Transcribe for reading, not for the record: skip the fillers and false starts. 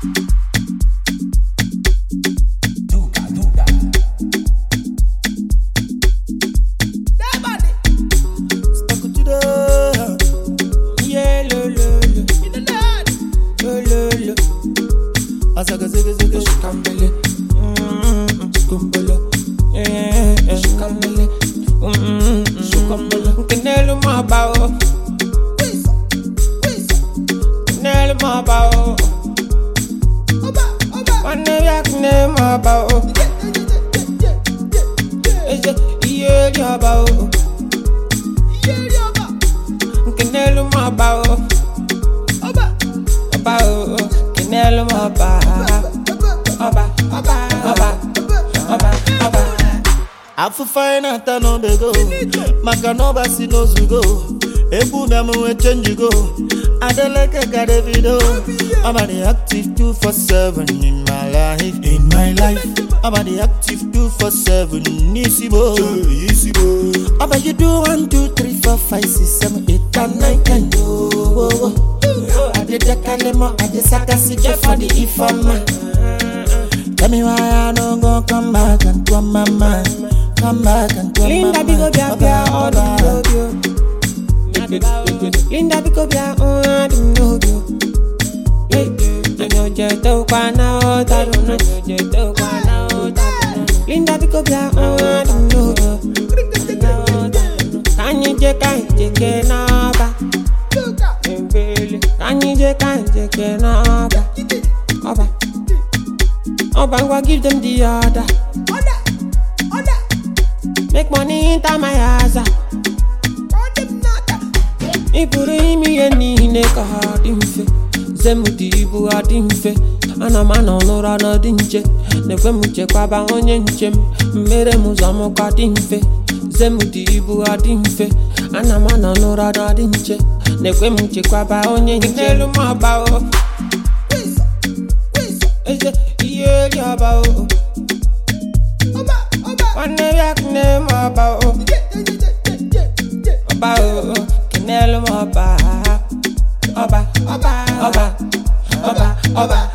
Makanova si no zugo, ebu na mwe change go. Adeleke gade video. I'm the active 247 in my life. In my life, I'm the active 247. Easy boy, easy boy. Aba you do 1, 2, 3, 4, 5, 6, 7, 8, and 9, 10. I did the kalema, I did sakasi just for the ifama. Tell me why I don't go come back and to my mind. Come back and come Linda big up your girl, all the love you. Linda big up your all the love you. I know just to kwana ota, I know just to kwana ota. Linda big up your all the love you. Kanye je na ba. Kanye je na ba. Oba go give them the order. Make money into my house. Ipuri mi eni neka hadimfe. Zemudibu hadimfe. Anamana onora na dinche. Nekwe muche kwa ba onye nchem. Mere muzamo kwa dimfe. Zemudibu hadimfe. Anamana onora na dinche. Nekwe muche kwa ba onye nchem. Nelu mabao. Eze iye yabao. One yak name about Kinelo Oba